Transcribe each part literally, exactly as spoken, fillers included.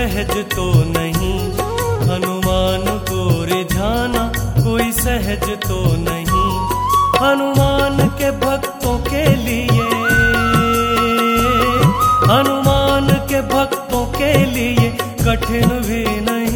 सहज तो नहीं, हनुमान को रिझाना कोई सहज तो नहीं। हनुमान के भक्तों के लिए, हनुमान के भक्तों के लिए कठिन भी नहीं।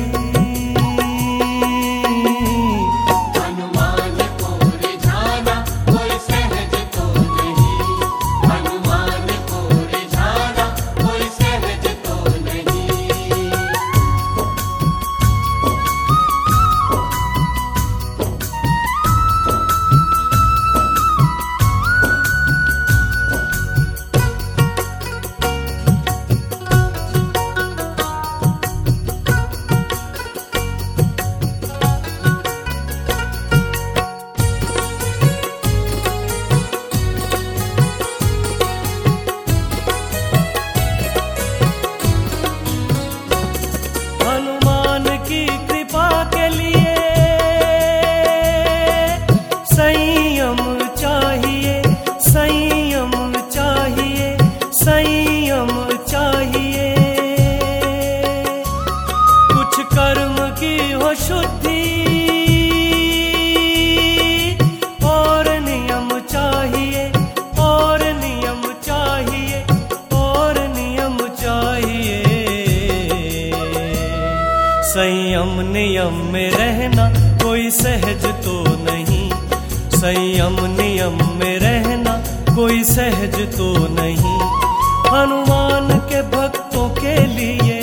संयम नियम में रहना कोई सहज तो नहीं, संयम नियम में रहना कोई सहज तो नहीं। हनुमान के भक्तों के लिए,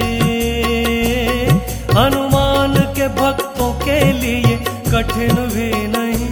हनुमान के भक्तों के लिए कठिन भी नहीं।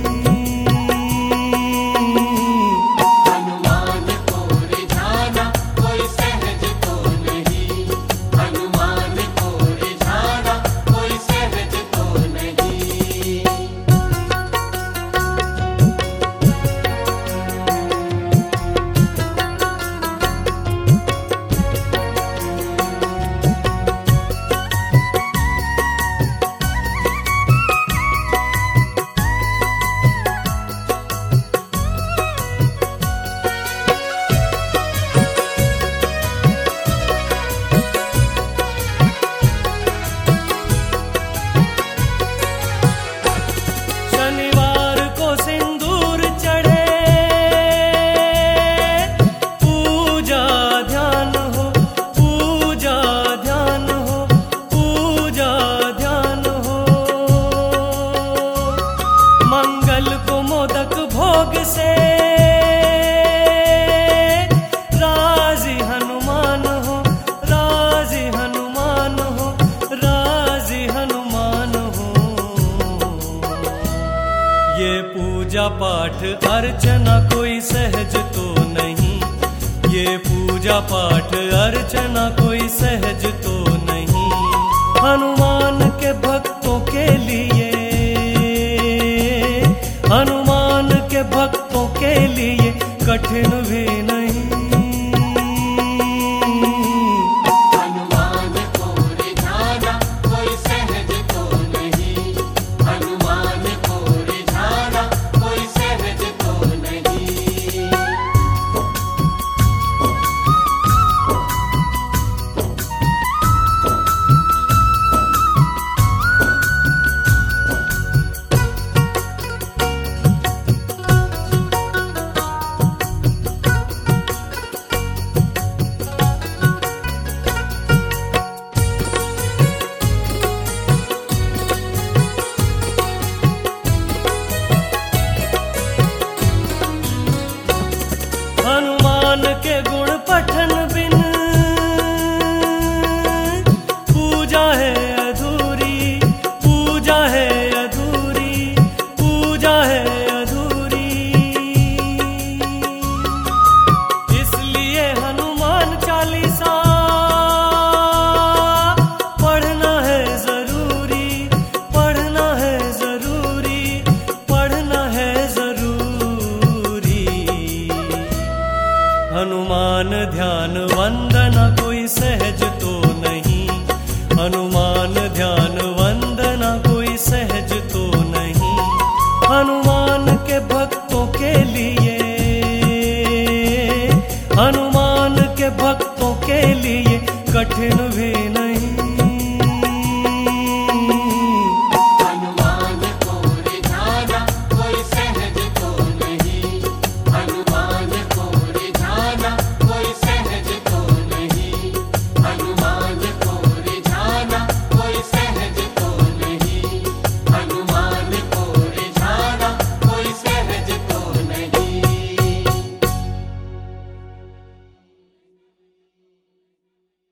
पूजा पाठ अर्चना कोई सहज तो नहीं, ये पूजा पाठ अर्चना कोई सहज तो नहीं। हनुमान के भक्तों के लिए, हनुमान के भक्तों के लिए कठिन भी नहीं। हनुमान के गुण पठन बिन पूजा है अधूरी, पूजा है अधूरी, पूजा है अधूरी। इसलिए हनुमान चालीसा पढ़ना है जरूरी, पढ़ना है जरूरी, पढ़ना है जरूरी। हनुमान ध्यान वंदना कोई सहज तो